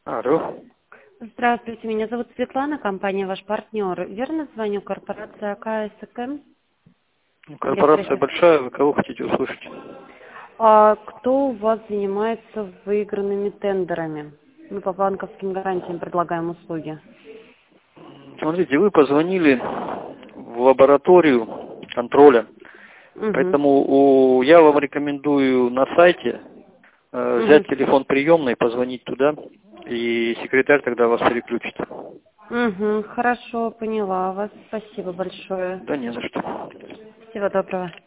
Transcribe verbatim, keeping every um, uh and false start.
Алло. Здравствуйте, меня зовут Светлана, компания «Ваш партнер». Верно звоню? Корпорация АКСК? Корпорация большая, вы кого хотите услышать? А кто у вас занимается выигранными тендерами? Мы по банковским гарантиям предлагаем услуги. Смотрите, вы позвонили в лабораторию контроля, Угу. поэтому у, я вам рекомендую на сайте э, взять Угу. телефон приемный, позвонить туда, и секретарь тогда вас переключит. Угу. Хорошо, поняла вас. Спасибо большое. Да не за что. Всего доброго.